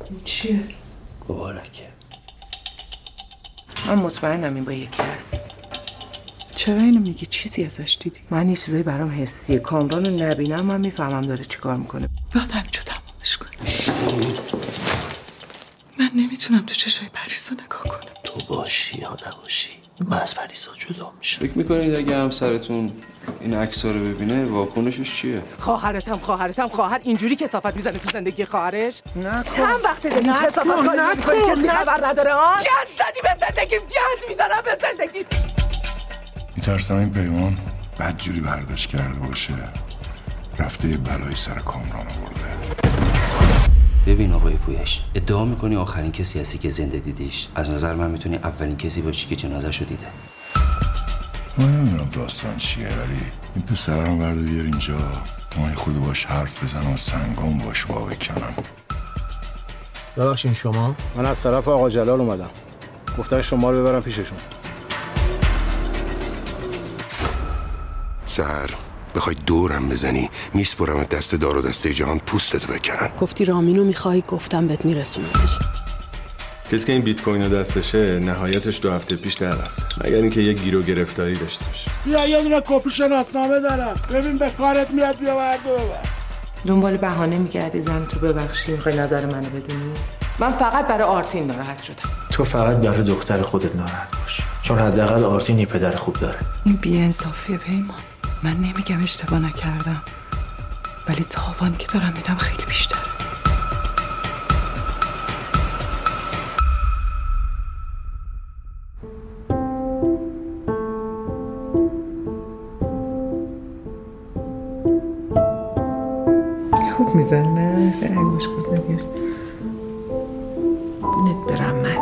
این چیه؟ مبارکه. من مطمئنم این با یکی هست. چرا اینو میگی؟ چیزی ازش دیدی؟ من یه چیزایی برام حسیه. کامران رو نبینم من میفهمم داره چی کار میکنه. باید همینجا تمامش کنی. من نمیتونم تو چشای پریسا نگاه کنم. تو باشی یا نباشی من از پریسا جدا میشم. فکر میکنید اگه همسرتون این عکس‌ها رو ببینه واکنشش چیه؟ خواهر اینجوری کثافت میزنه تو زندگی خواهرش؟ نکن. چند وقته داری کثافت کاری میکنی کسی خبر نداره ها؟ گند زدی به زندگیم، گند میزنم به زندگی. میترسم این پیمان بدجوری برداشت کرده باشه رفته یه بلایی سر کامران آورده. ببین آقای پویش، ادعا میکنی آخرین کسی هستی که زنده دیدیش. از نظر من میتونی اولین کسی باشی که جنازه‌شو دیده. من نمیدونم داستان چیه ولی این پسرم برده بیار اینجا تا من خود باش حرف بزنم و سنگام باش وا بکنم. ببخشید شما؟ من از طرف آقا جلال اومدم. گفتن شما رو ببرم پیششون. سهر بخوای دورم بزنی میسپرم دست دار و دسته جهان پوستتو بکنن. گفتی رامینو میخوای، گفتم بهت میرسونمش. کسی که این بیت کوین رو دستشه نهایتش 2 هفته پیش در رفت، مگر اینکه یه گیر و گرفتاری داشته باشه. بیا یه دونه کپی شناسنامه دارم، ببین به کارت میاد. بیا برد و ببر. دنبال بهانه میگردی زن تو ببخشی میخوای نظر منو بدونی؟ من فقط برای آرتین ناراحت شدم. تو فقط برای دختر خودت ناراحت باش، چون حداقل آرتین یه پدر خوب داره. این بی‌انصافیه پیمان. من نمیگم اشتباه نکردم، ولی تاوانی که دارم میدم خیلی بیشتره. خوب میزنه چه انگوش گذاریش. بونت برم من.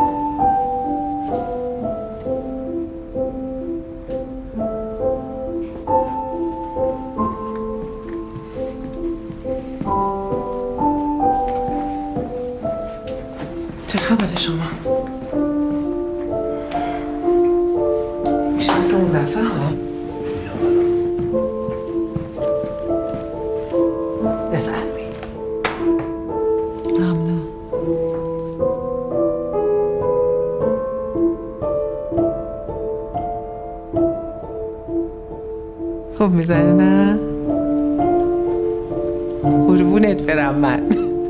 چه خبره شما؟ میشه مثل اون دفعه ها؟ بفرمایید. ممنون. خوب میزنه نه؟ قربونت برم من.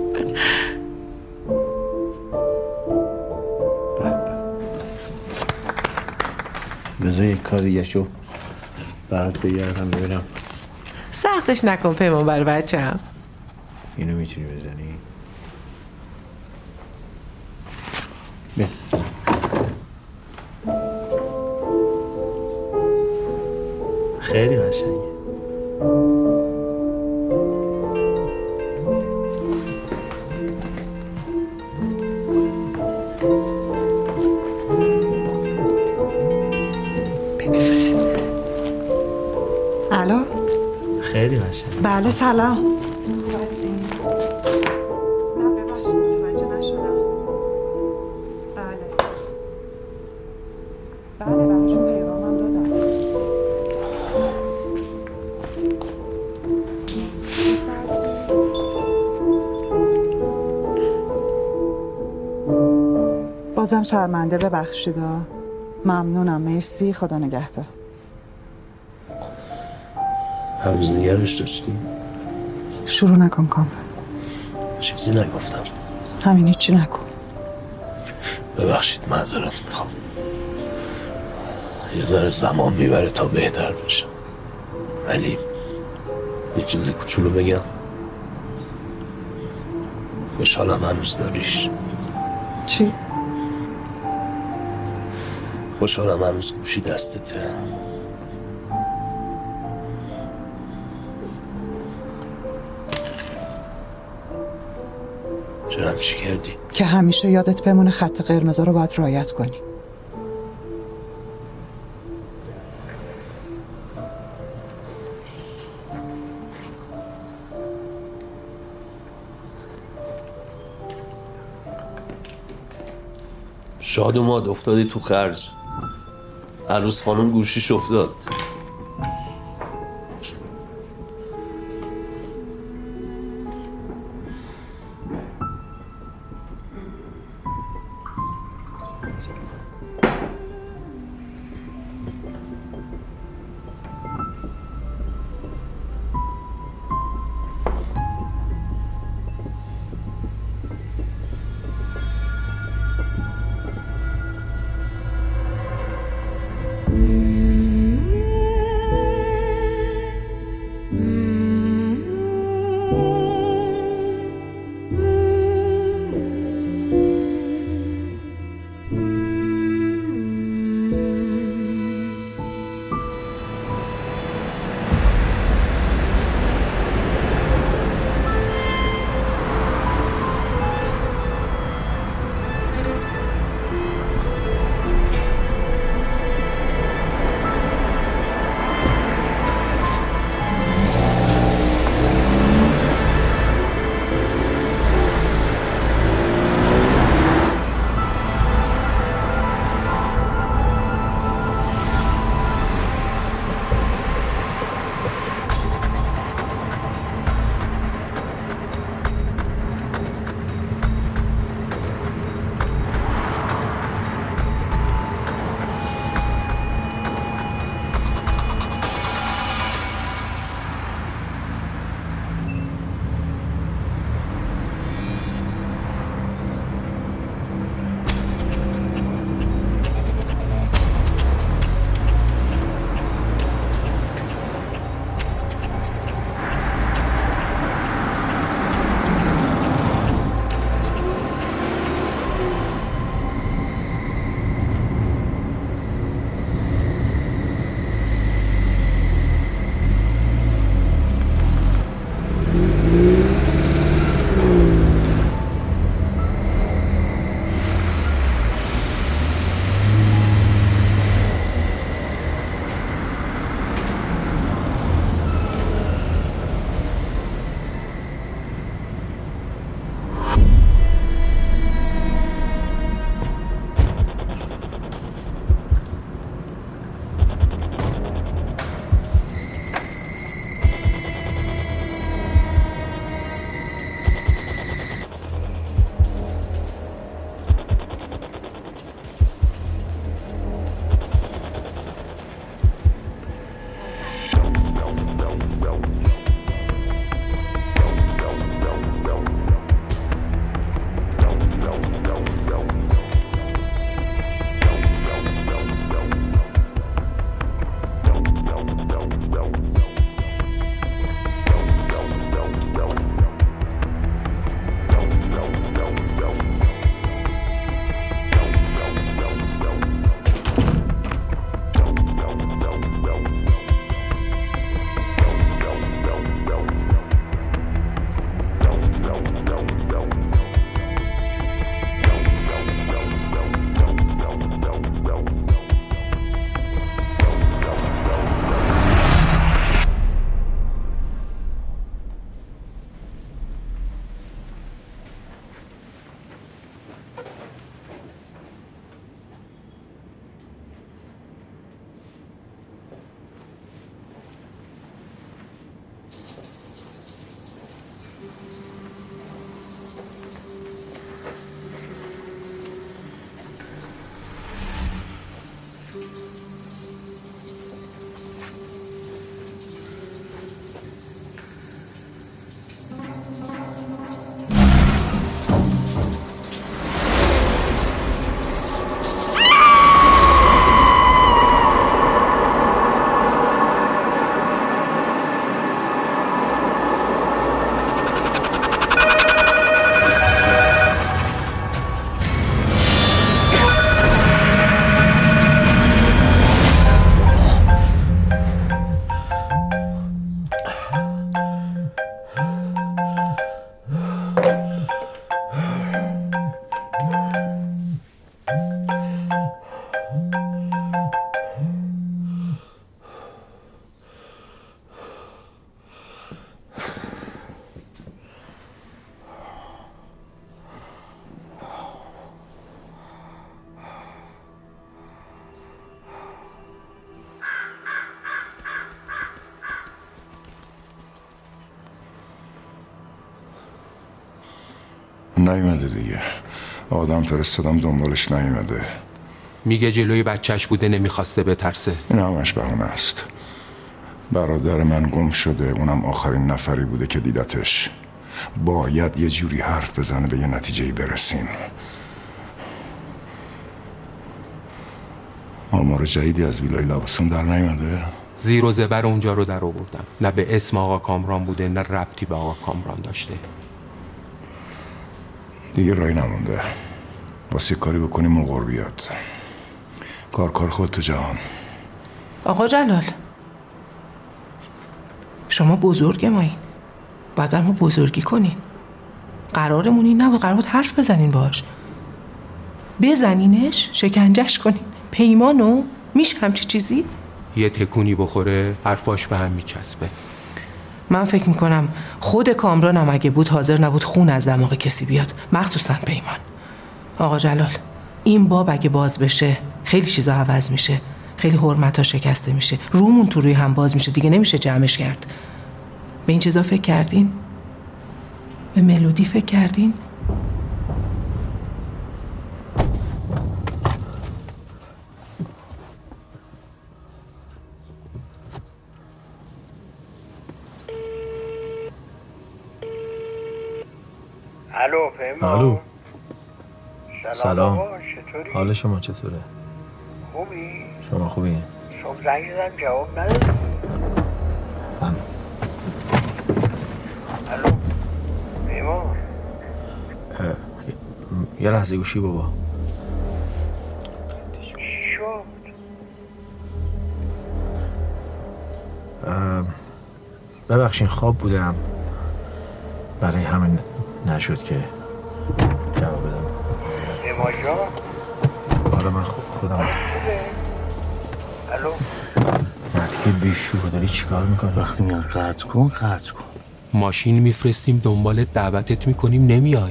بذار یک کار دیگه شو برات بگردم ببینم. سختش نکن پیمان برای بچه‌م. اینو میتونی بزنی؟ بیا. خیلی قشنگه. الو. خیلی قشنگه. بله سلام. نه ببخشید متوجه نشدم. بله براشون پیغامم دادم. بازم شرمنده، ببخشید. ممنونم، مرسی، خدا نگهدار. هنوز نگرش داشتی؟ شروع نکن کامران. چیزی نگفتم. همین هیچی نکن. ببخشید معذرت میخوام. یه ذره زمان میبره تا بهتر بشم، ولی یه چیزی کوچولو بگم. خوشحالم هنوز داریش. چی؟ خوشحالم هنوز گوشی دستته. چرا همچی کردی؟ که همیشه یادت بمونه خط قرمزا رو باید رعایت کنی. شاد و ماد افتادی تو خرج. عروس خانم گوشیش افتاد. نیومده دیگه. آدم فرستادم دنبالش نیومده. میگه جلوی بچهش بوده نمیخواسته بترسه. این همش بهونه است. برادر من گم شده، اونم آخرین نفری بوده که دیدتش. باید یه جوری حرف بزنه به یه نتیجه‌ای برسیم. آمار جدیدی از ویلای لواسون در نیومده؟ زیر و زبر اونجا رو در آوردم. نه به اسم آقا کامران بوده نه ربطی به آقا کامران داشته. دیگه رای نمونده. واسه کاری بکنیم مقر بیاد. کار خودت جهان. آقا جلال، شما بزرگ مایین، باید بر ما بزرگی کنین. قرارمون این نبود، قرار بود حرف بزنین باش، بزنینش، شکنجش کنین. پیمانو میشه همچی چیزی؟ یه تکونی بخوره حرفاش به هم میچسبه. من فکر میکنم خود کامران هم اگه بود حاضر نبود خون از دماغ کسی بیاد، مخصوصا پیمان. آقا جلال، این باب اگه باز بشه خیلی چیزا عوض میشه، خیلی حرمت‌ها شکسته میشه، رومون تو روی هم باز میشه، دیگه نمیشه جمعش کرد. به این چیزا فکر کردین؟ به ملودی فکر کردین؟ الو پیمان. الو. سلام. چطوری؟ حال شما چطوره؟ خوبی؟ شما خوبی؟ صبح زنگ زدم جواب ندادی. الو پیمان. یه لحظه گوشی بابا. چی شد؟ ببخشین خواب بودم، برای همین نشد که جواب بدم. پیمان جان. حالا من خودم. الو. مرتی بیشوره، داری چیکار میکنی؟ وقتی میان قطع کن. ماشین میفرستیم دنبالت، دعوتت میکنیم نمیای.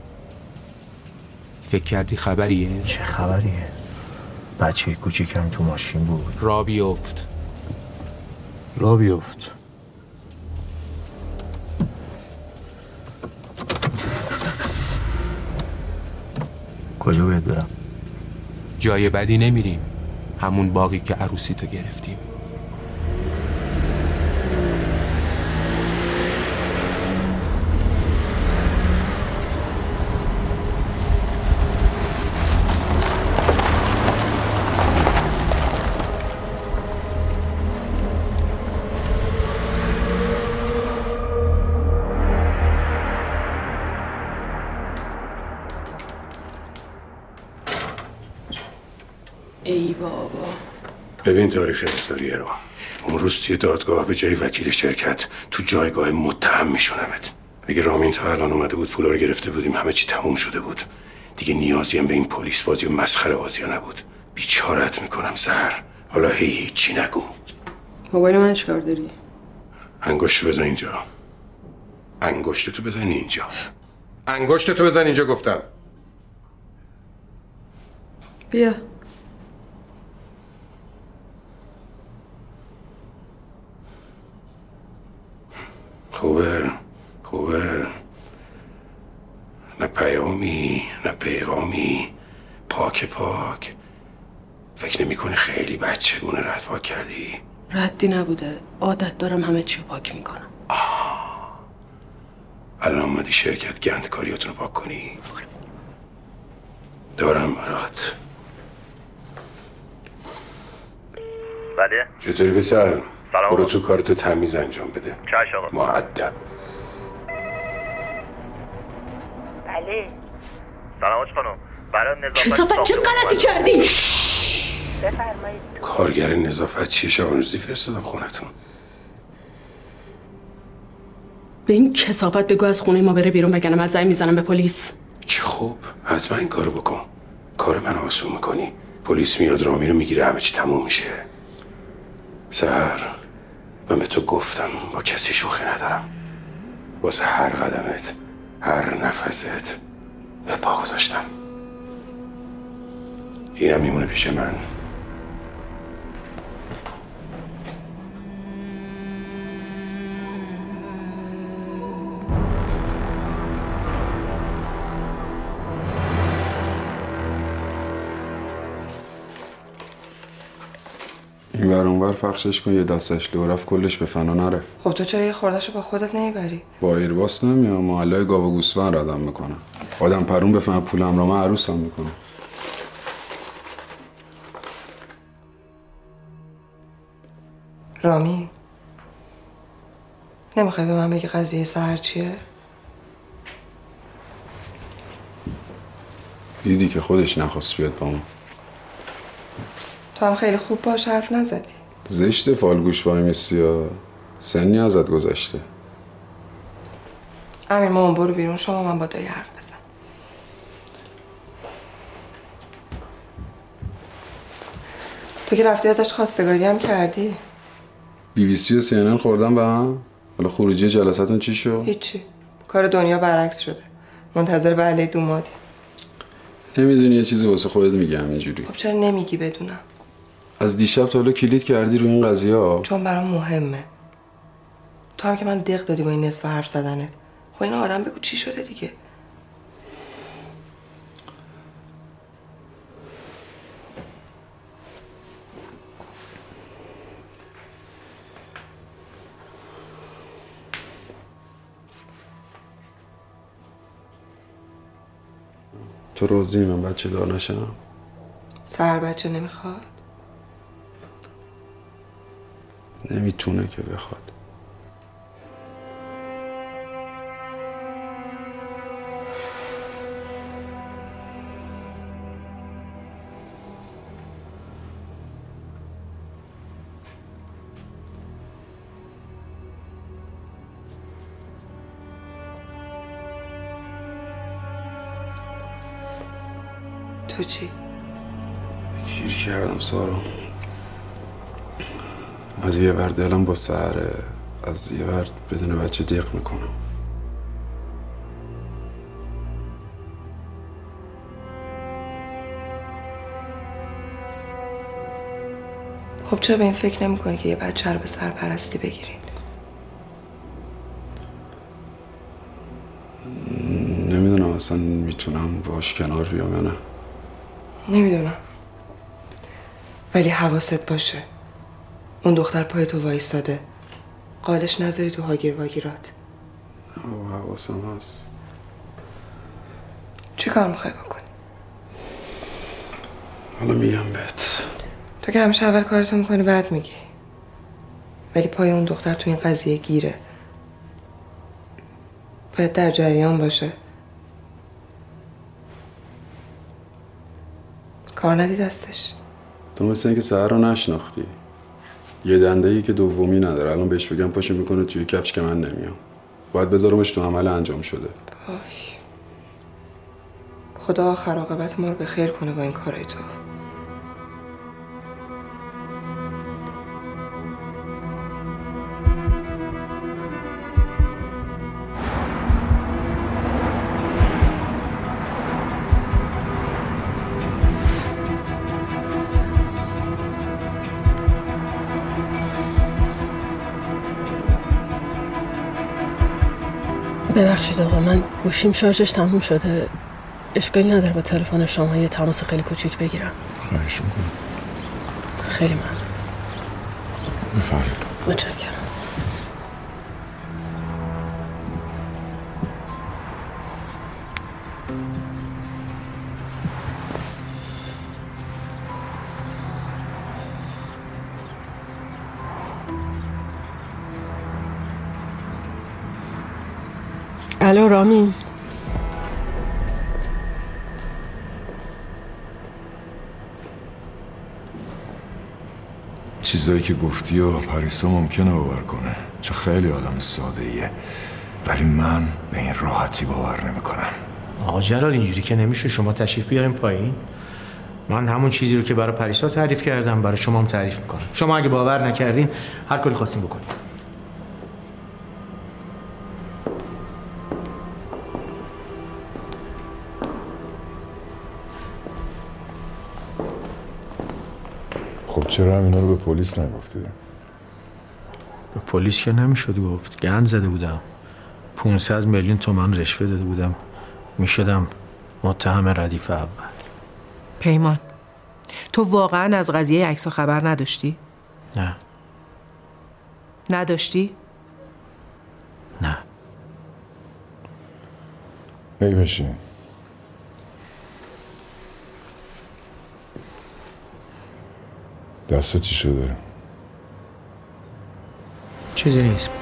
فکر کردی خبریه؟ چه خبریه؟ بچه کوچیکم تو ماشین بود. را بیفت. کجا باید برم؟ جای بدی نمیریم، همون باقی که عروسی تو گرفتیم. ای بابا. ببین تاریخ احضاریه رو. اون روز توی دادگاه به جای وکیل شرکت تو جایگاه متهم میشونمت. اگه رامین تا الان اومده بود پولا رو گرفته بودیم، همه چی تموم شده بود. دیگه نیازی هم به این پلیس بازی و مسخره بازی نبود. بیچارت میکنم زهر. حالا هیچی نگو. موبایل من چیکار داری؟ انگشتو بزن اینجا. انگشتتو بزن اینجا. انگشتتو بزن اینجا گفتم. بیا. خوبه. نه پیامی نه پیغامی. پاک. فکر نمی کنی خیلی بچگونه رد پاک کردی؟ ردی نبوده، عادت دارم همه چی پاک میکنم. الان اومدی شرکت گندکاریاتونو پاک کنی؟ دارم برات. بله. چطوری پسر؟ سلام. برو تو کارتو تمیز انجام بده. چش آقا. مؤدب. بله. سلام حاج خانم. برای نظافت کثافت چه غلطی کردی؟ بفرمایید. کارگر نظافت چیه؟ شبان روزی فرستادم خونتون. به این کثافت بگو از خونه ما بره بیرون، وگرنه من زنگ میزنم به پلیس. چه خوب، حتما این کارو بکن. کار من آسون میکنی. پلیس میاد رامین رو میگیره، همه چی تموم میشه. سهر، من به تو گفتم با کسی شوخی ندارم. واسه هر قدمت، هر نفست به پا گذاشتم. اینم میمونه پیش من. این ور اونور پخشش کن، یه دستش لو رفت کلش به فنا نرفت. خب تو چرا یه خوردهشو با خودت نمیبری؟ با ایرباس نمیام، محلای گاو و گوسفند ردم میکنم. آدم پرون بفهمه پولم را من عروسم میکنم. رامین نمیخوای به من بگی قضیه سحر چیه؟ دیدی که خودش نخواست بیاد با من. تو هم خیلی خوب باش حرف نزدی. زشته فالگوش وای میسی ها، سنی ازت گذشته. امیر مامان برو بیرون، شما من با دایی حرف بزن. تو که رفتی ازش خواستگاری هم کردی. BBC و CNN خوردن به هم؟ حالا خروجی جلساتون چی شد؟ هیچی، کار دنیا برعکس شده. منتظر بله دومادی. نمیدونی یه چیزی واسه خودت میگم اینجوری. خب چرا نمیگی بدونم؟ از دیشب تا حالا کلید کردی رو این قضیه ها؟ چون برام مهمه. تو هم که من دق دادی با این نصف حرف زدنت. خب این آدم بگو چی شده دیگه. تو راضی من بچه دار نشم؟ سحر بچه نمیخواد؟ نمیتونه که بخواد. تو چی؟ گیر کردم سارا. از یه ور دلم با سحره، از یه ور بدون بچه دیق میکنم. خب چرا به این فکر نمی کنی که یه بچه رو به سرپرستی بگیرین؟ نمیدونم اصلا میتونم باش کنار بیام یا نه. نمیدونم، ولی حواست باشه اون دختر پای تو وایستاده، قالش نذاری تو هاگیر واگیرات. حواسم هست. چی کار میخوای بکنی؟ حالا میگم بهت. تو که همیشه اول کارتو میکنی بعد میگی، ولی پای اون دختر تو این قضیه گیره، باید در جریان باشه. کار ندی دستش. تو مثل اینکه سحر رو نشناختی. یه دنده‌ای که دومی نداره. الان بهش بگم پاشو میکنه توی کفش که من نمیام. باید بذارمش تو عمل انجام شده. وای، خدا آخر عاقبت ما رو به خیر کنه با این کارای تو. ببخشید آقا، من گوشیم شارژش تموم شده. اشکالی نداره با تلفن شما یه تماس خیلی کوچیک بگیرم؟ خواهش میکنم. خیلی ممنون. بفرمایید. متشکرم. الو رامین. چیزایی که گفتی و پریسا ممکنه باور کنه، چه خیلی آدم ساده ایه، ولی من به این راحتی باور نمیکنم. آقا جلال اینجوری که نمیشه، شما تشریف بیاریم پایین. من همون چیزی رو که برای پریسا تعریف کردم برای شما هم تعریف میکنم. شما اگه باور نکردین هر کاری خواستین بکنین. خب چرا همینا رو به پلیس نگفتی؟ به پلیس که نمیشد گفت. گند زده بودم. 500 میلیون تومان رشوه داده بودم. میشدم متهم ردیف اول. پیمان، تو واقعا از قضیه عکس‌ها خبر نداشتی؟ نه. نداشتی؟ نه. بشین. دستت چی شده؟ چیزی نیست.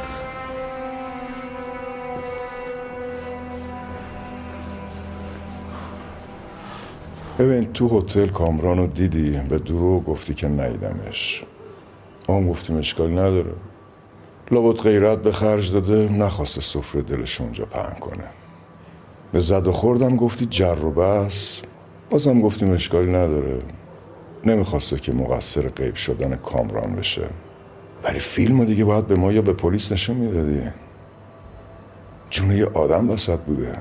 ببین تو هتل کامران رو دیدی، به دروغ گفتی که ندیدمش. ما هم گفتیم اشکالی نداره. لابد غیرت به خرج داده، نخواسته سفره دلش اونجا پهن کنه. به زد و خوردم گفتی جر و بس، بازم گفتیم اشکالی نداره. نمیخواسته که مقصر غیب شدن کامران بشه. ولی فیلمو دیگه باید به ما یا به پلیس نشون میدادی. جون یه آدم وسط بوده.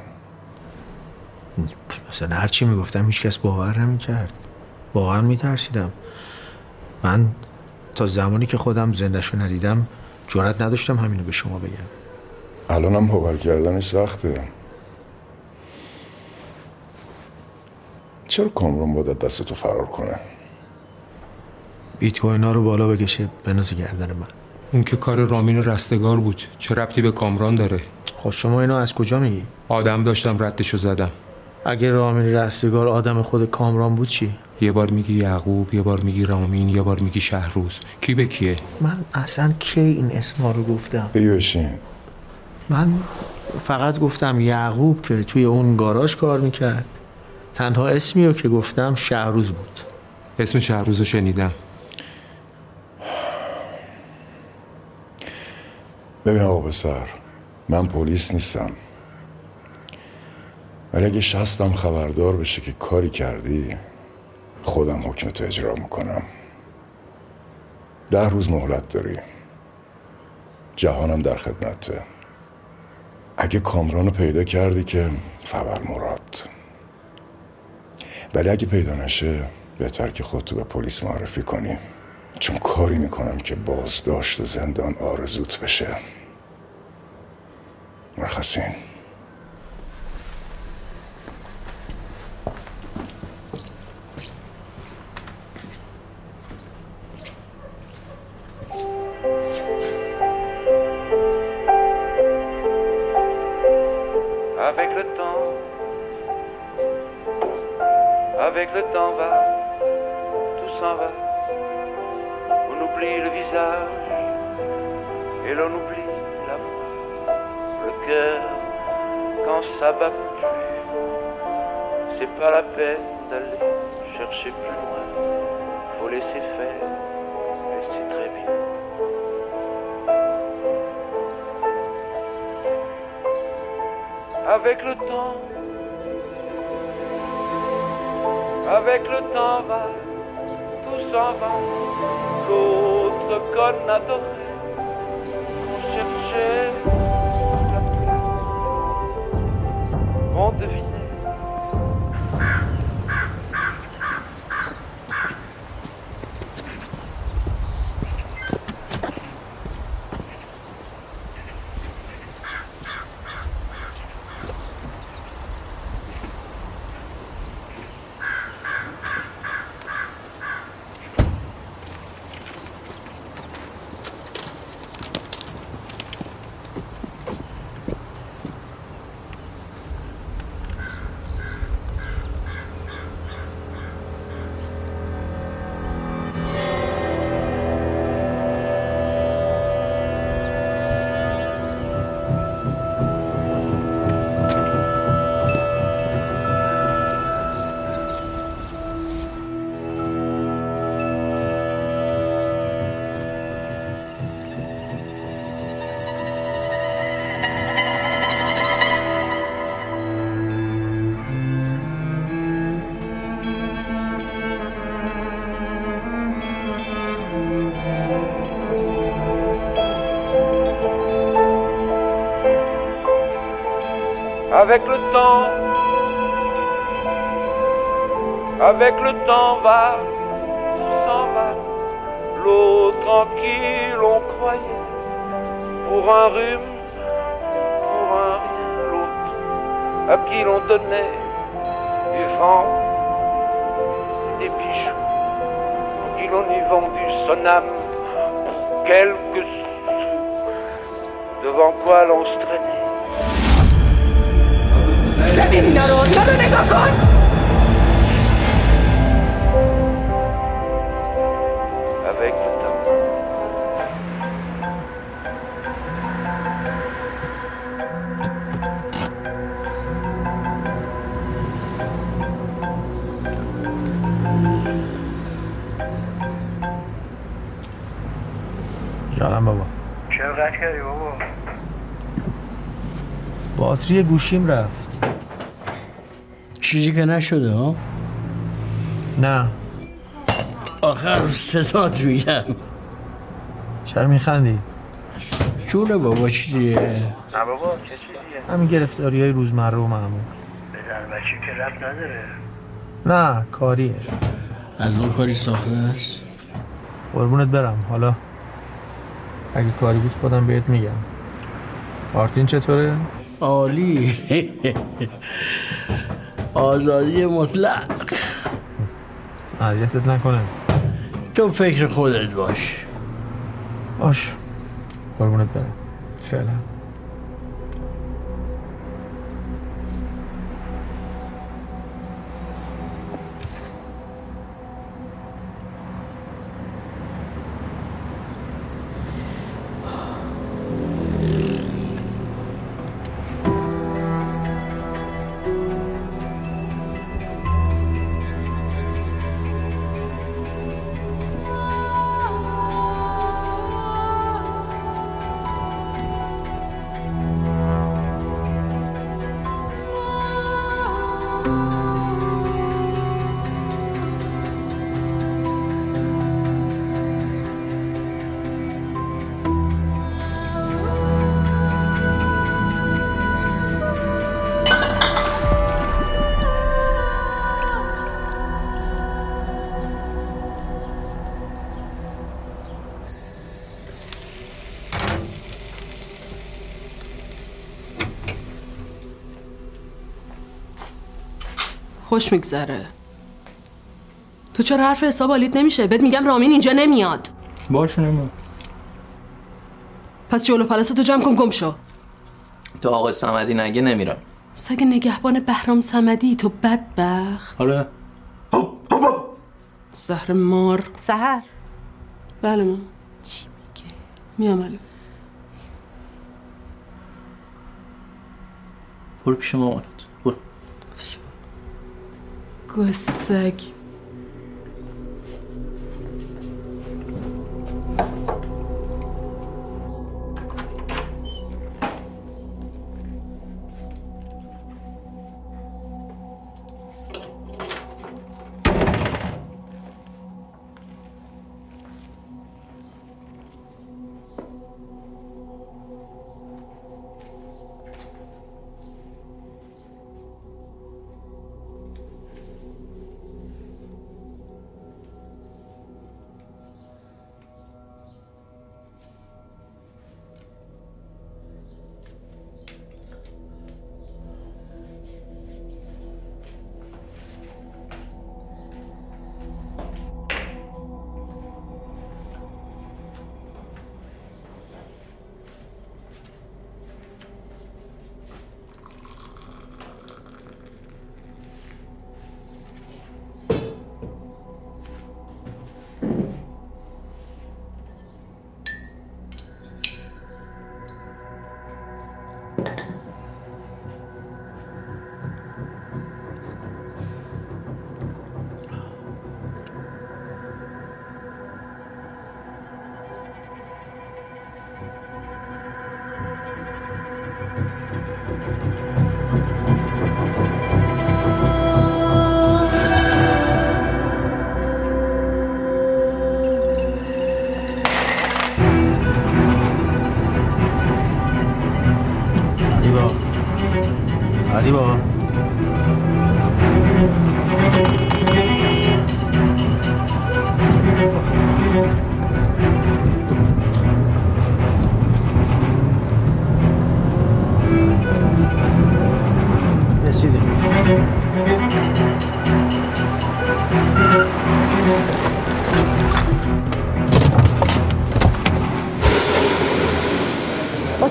مثلا هرچی میگفتم هیچ کس باور نمیکرد. واقعا میترسیدم. من تا زمانی که خودم زنده‌شو ندیدم جرئت نداشتم همینو به شما بگم. الانم باور کردنش سخته. چرا کامران باید دستتو فرار کنه؟ بیت کوینا رو بالا بکشه بنازه گردن من. اون که کار رامین رستگار بود، چه ربطی به کامران داره؟ خب شما اینو از کجا میگی؟ آدم داشتم ردشو زدم. اگه رامین رستگار آدم خود کامران بود چی؟ یه بار میگی یعقوب، یه بار میگی رامین، یه بار میگی شهروز. کی به کیه؟ من اصلا کی این اسما رو گفتم؟ بشین. من فقط گفتم یعقوب که توی اون گاراژ کار میکرد. تنها اسمی رو که گفتم شهروز بود. اسم شهروز رو شنیدم. ببین آقا پسر، من پلیس نیستم، ولی اگه شستم خبردار بشه که کاری کردی خودم حکمتو اجرا میکنم. 10 روز مهلت داری. جهانم در خدمته. اگه کامرانو پیدا کردی که فبر مراد، ولی اگه پیدا نشه بهتر که خودتو به پلیس معرفی کنی، چون کاری میکنم که بازداشت و زندان آرزوت بشه. مرخصین. Avec le temps, avec le temps va, tout s'en va. On oublie le visage et l'on oublie la voix. Le cœur, quand ça bat plus, c'est pas la peine d'aller chercher plus loin. Faut laisser faire, et c'est très bien. Avec le temps va, tout s'en va. L'autre qu'on adorait, qu'on cherchait sous la pluie, on devinait. Avec le temps va, tout s'en va. L'eau tranquille on croyait, pour un rhume, pour un rien. L'autre à qui l'on donnait du vent, des bijoux, pour qui l'on y vendu son âme. quelques sous. Devant quoi l'entraîner? ببین اینا رو نگاه کن. Avec le temps. جانم بابا. چرا قطع کردی بابا؟ باتری گوشیم رفت. چیزی که نشده ها؟ نه. آخر صدات میگم. چرا میخندی؟ جونه بابا چیزیه؟ نه بابا چه چیزیه؟ همین گرفتاری های روزمره و معمول. بزن بچه که رفت نداره. نه کاریه. از ما کاری ساخته است؟ قربونت برم. حالا اگه کاری بود خودم بهت میگم. آرتین چطوره؟ عالی. آزادی مطلق. اذیتت نکنه. تو فکر خودت باش. باش. قربونت برم. فعلا. خوش میگذره. تو چرا حرف حساب حالیت نمیشه؟ بهت میگم رامین اینجا نمیاد. باشه نمیاد. پس جلو پلستو جمع کن گم شو. تو آقا صمدی نگه نمیرم. سگ نگهبان بهرام صمدی تو بدبخت. آره. زهر مار. سحر. بله ما. چی میگه؟ میام الان. برو پیش مامانت. برو. گسگ. علی بابا رسیدیم.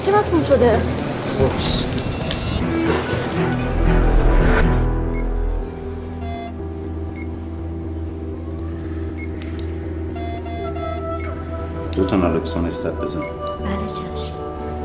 چی مسموم شده؟ اوپس. دو تا نالکسون استات بزن. بله چشم.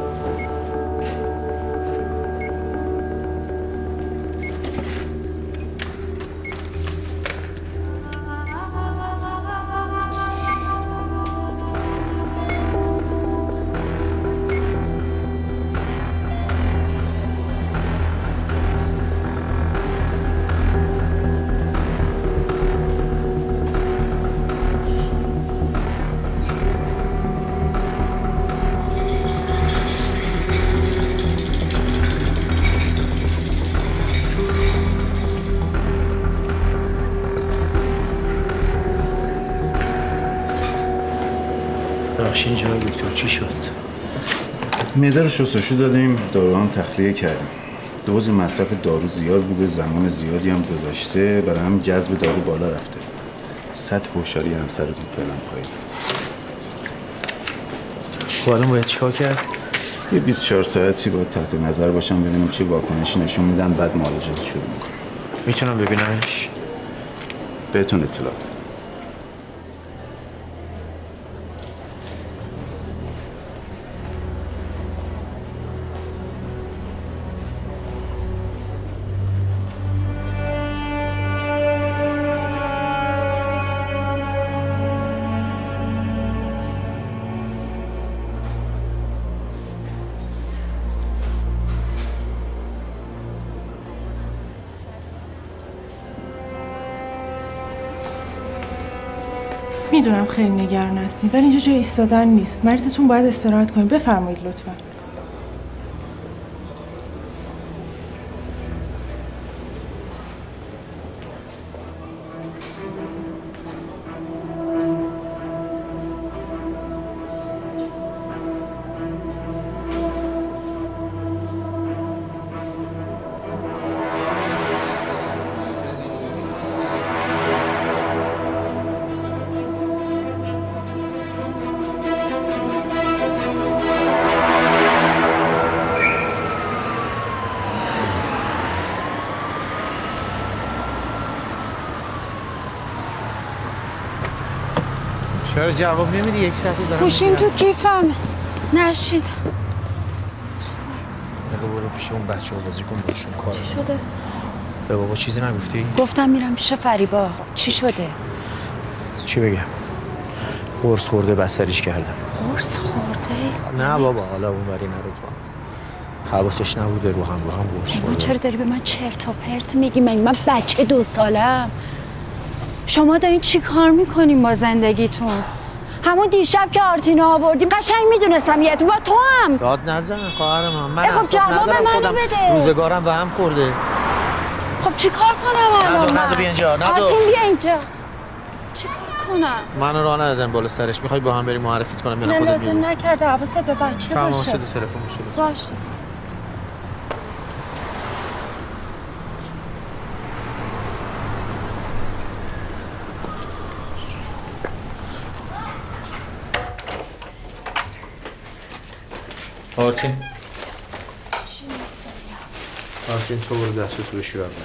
بخشین جناب دکتر چی شد؟ معده رو شستشو دادیم، داروان تخلیه کردیم. دوز مصرف دارو زیاد بوده، زمان زیادی هم گذاشته، برای هم جذب دارو بالا رفته. سطح هوشیاری همسرتون فعلا پایین. خب الان باید چیکار کرد؟ یه 24 ساعتی باید تحت نظر باشم ببینیم چه واکنشی نشون میدن، بعد معالجات شروع میکنم. میتونم ببینمش؟ بهتون اطلاع بدم. میدونم خیلی نگران هستید ولی اینجا جای ایستادن نیست. مریضتون باید استراحت کنید. بفرمایید لطفا. چرا جواب نمیدی؟ یک ساعته دارم گوشیم تو کیفم نشید. دقیقه برو پیش اون بچه ها بازی کن باشون کار. چی شده؟ به بابا چیزی نگفتی؟ گفتم میرم پیش فریبا. چی شده؟ چی بگم؟ قرص خورده بستریش کردم. قرص خورده؟ نه بابا حالا اونوری نرو پا. حواسش نبوده رو هم قرص خورده. چرا داری به من چرت و پرت میگی؟ من بچه 2 سالم. شما دارین چی کار میکنین با زندگیتون؟ همون دیشب که آرتینو آوردیم قشنگ میدونستم یه با تو هم. داد نزن خواهر من خب جواب منو بده. روزگارم به هم خورده. خب چی کار کنم الان؟ ندو بیا اینجا. ندو. آرتین بیا اینجا. چی کار کنم؟ منو راه ندادن بالا سرش. میخوای با هم بریم معرفیت کنم یا نه خودت لازم نکرده. حواست به بچه باشه. حواست به تلفن باشه. آرتین تو برو دستو تو بشور بر.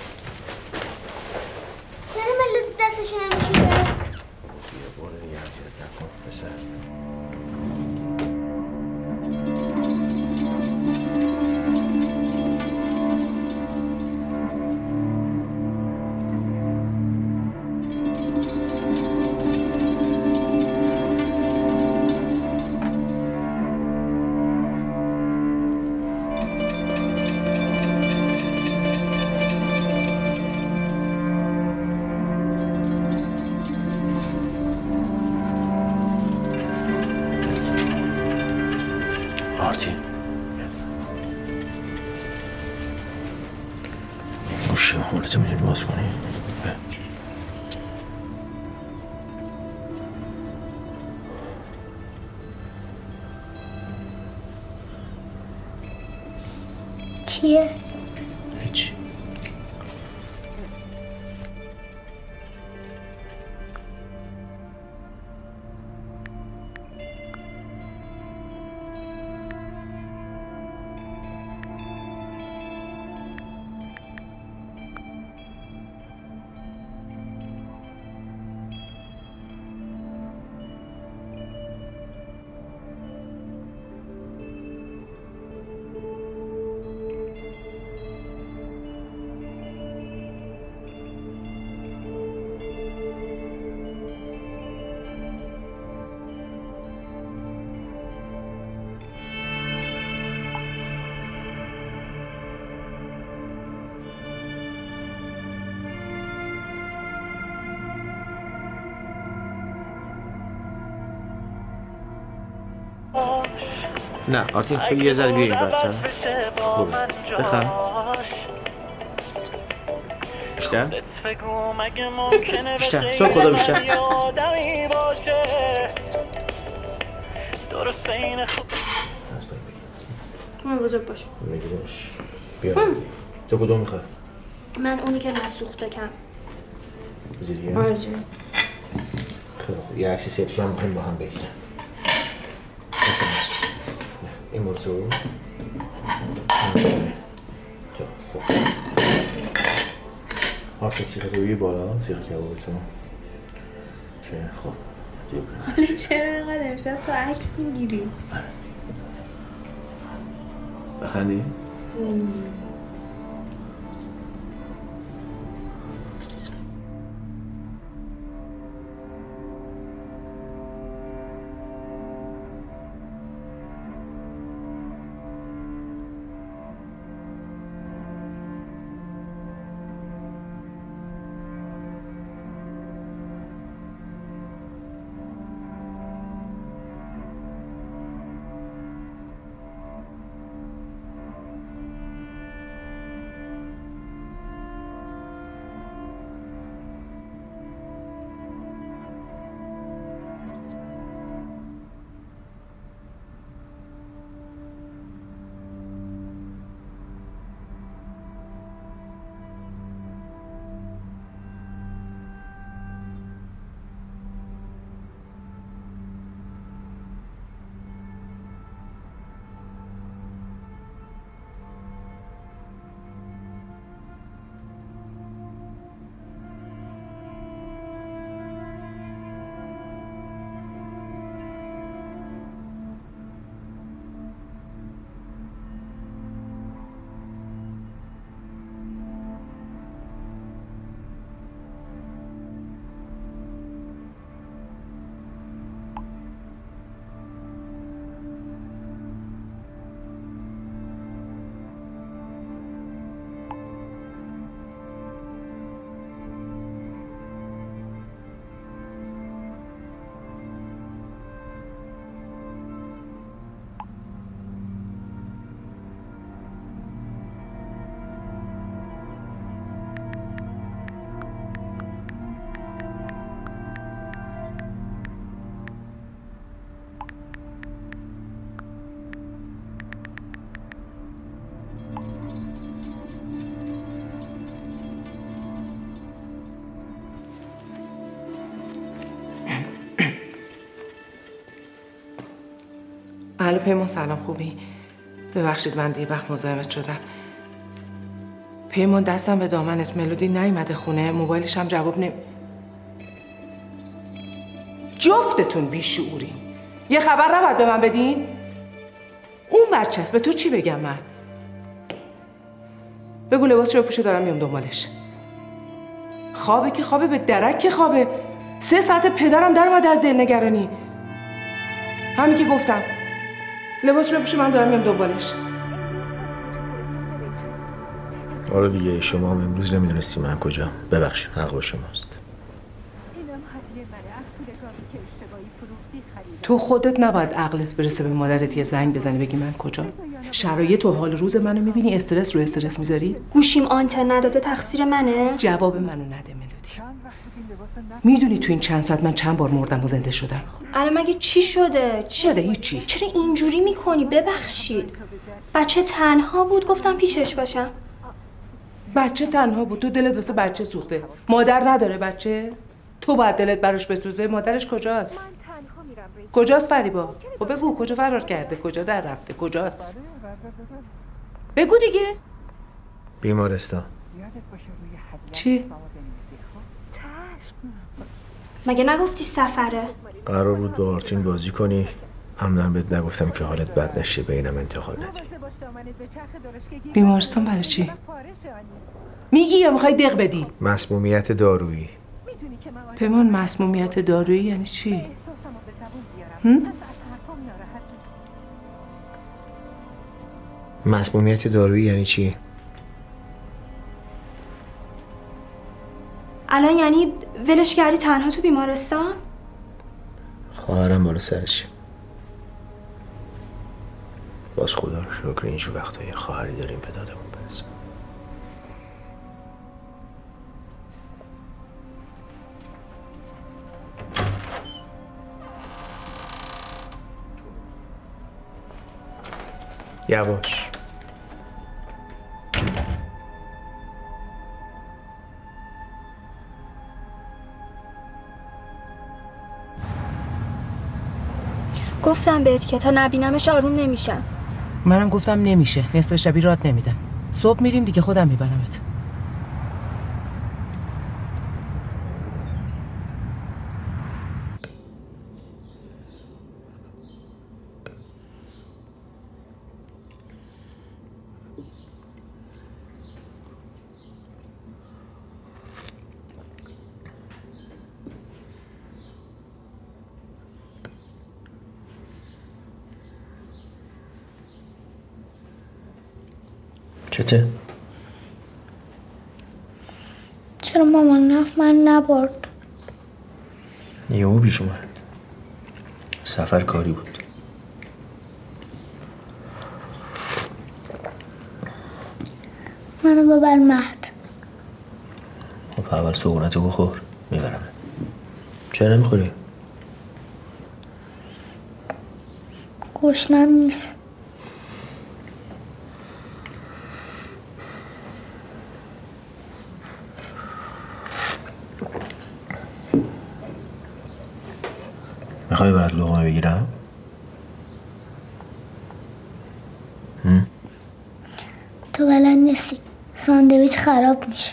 چرا ملت دستشو نمیشوره؟ بیا برو دیگه اذیت نکن پسر. حالتو میتونی باز کنی؟ چیه؟ هیچی. نه آرتین تو یه ذره بیا این برتر. خوبه بخند. بیشتر؟ بیشتر تو خدا بیشتر. من بزرگ باش. باش بیا. تو کدوم میخوای؟ من اونی که نسوخته کم. زیریه؟ آره زیریه. خب یه عکسی سلفی هم میخوایم با هم بگیرم. این موضوع آرتین سیخ روی بالا سیخ کبابتون که خب حالا چرا اینقدر امشب تو عکس میگیری؟ بخندی؟ الو پیمان سلام خوبی؟ ببخشید من دیر وقت مزاحمت شدم. پیمان دستم به دامنت ملودی نیومده خونه موبایلش هم جواب جفتتون بیشعورین. یه خبر نباید به من بدین؟ اون برچسب به تو چی بگم من؟ بگو لباسشو بپوشه دارم میام دنبالش. خوابه که خوابه به درک که خوابه. 3 ساعت پدرم در اومده از دلنگرانی. همین که گفتم لباسشو بپوشه من دارم میام دنبالش. آره دیگه شما هم امروز نمیدونستی من کجا. ببخشید حق شماست. تو خودت نباید عقلت برسه به مادرت یه زنگ بزنی بگی من کجا. شرایط و حال روز منو میبینی استرس رو استرس میذاری. گوشیم آنتن نداده تقصیر منه. جواب منو نده ملودی. میدونی تو این چند ساعت من چند بار مردم و زنده شدم. الان مگه چی شده؟ هیچی. چرا اینجوری میکنی؟ ببخشید بچه تنها بود گفتم پیشش باشم. بچه تنها بود؟ تو دلت واسه بچه سوخته. مادر نداره بچه؟ تو باید دلت براش بسوزه. مادرش کجاست؟ کجاست فریبا؟ خب بگو کجا فرار کرده؟ کجا در رفته؟ کجاست؟ بگو دیگه. بیمارستان. چی؟ مگه نگفتی سفره؟ قرار بود با آرتین بازی کنی. عمداً بهت نگفتم که حالت بد نشه بینم انتقال ندی. بیمارستان برای چی؟ میگی یا میخوای دق بدی؟ مسمومیت دارویی. پیمان مسمومیت دارویی یعنی چی؟ مسمومیت دارویی یعنی چی؟ الان یعنی ولش کردی تنها تو بیمارستان؟ خواهرم بالا سرش. باز خدا رو شکر اینجور وقتا یه خواهری داریم به دادمون برسه. یواش. گفتم بهت که تا نبینمش آروم نمیشم. منم گفتم نمیشه، نصف شبی رات نمیدم. صبح میریم دیگه، خودم میبرمت. چته؟ چرا مامان رفت من نبرد؟ یهو پیش اومد. سفر کاری بود. منو ببر مهد. خب اول سوغونتو بخور، میبرم. چرا نمیخوری؟ گشنم نیست. میخوای برات لقمه بگیرم؟ تو بلد نیستی، ساندویچ خراب میشه.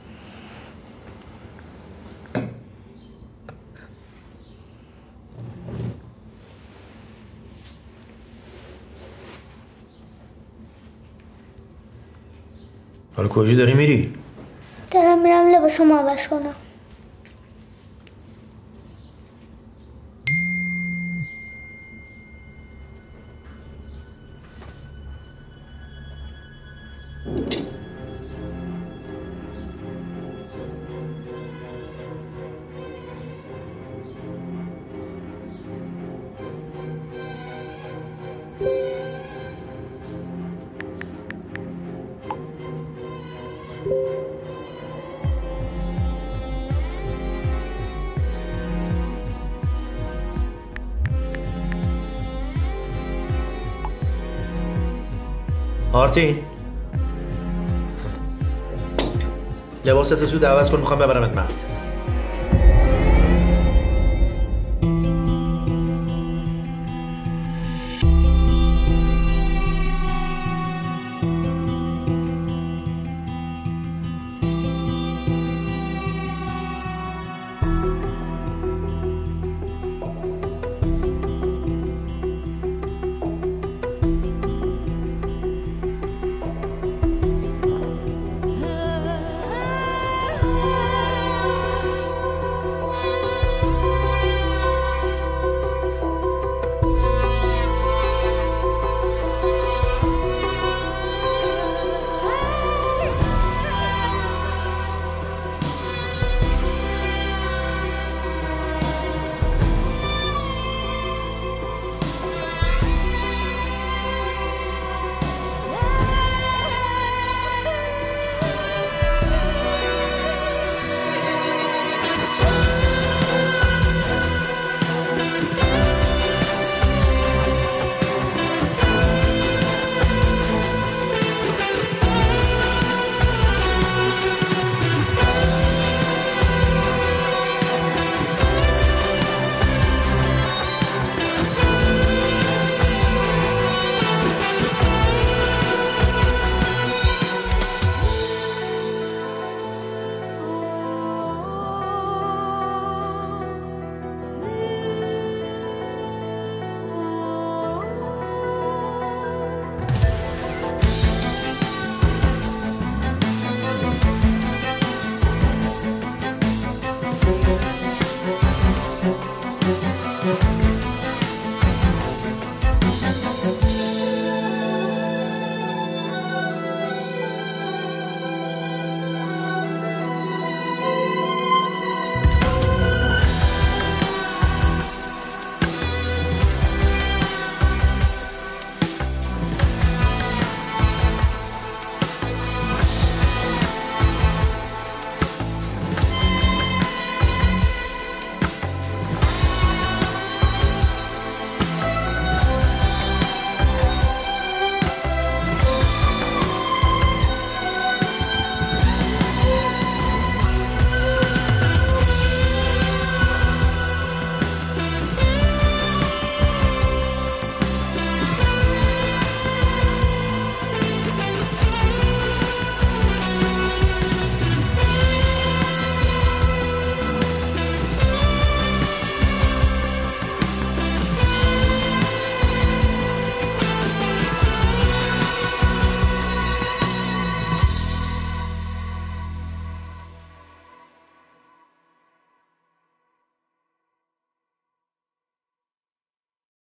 حالا کجا داری میری؟ دارم میرم لباسم عوض کنم. آرتین لباستو زود عوض کن، میخوام ببرمت مهد.